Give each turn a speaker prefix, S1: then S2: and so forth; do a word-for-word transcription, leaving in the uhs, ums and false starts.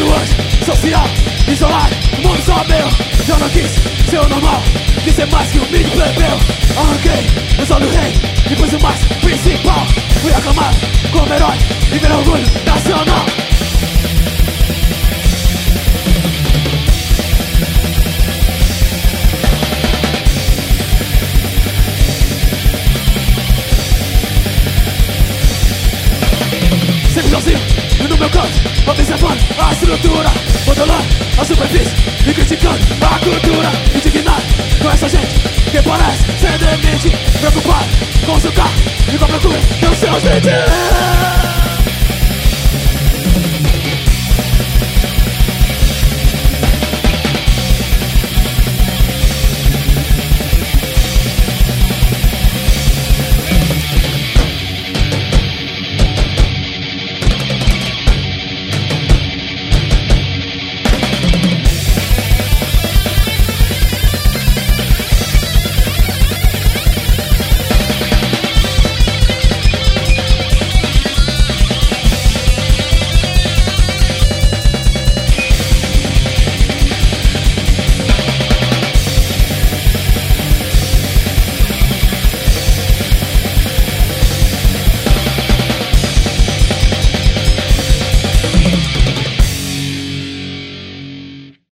S1: o anjo social, isolado, o mundo só meu. Eu não quis ser o normal, quis ser mais que um mini plebeu. Arranquei o sol do rei e pus o macho principal. Fui aclamado como herói e ver orgulho nacional. Sempre sozinho e no meu canto, observando a estrutura, modelando a superfície e criticando a cultura. Indignado com essa gente que parece ser demente, preocupado com o seu carro e com a procura dos seus dentes.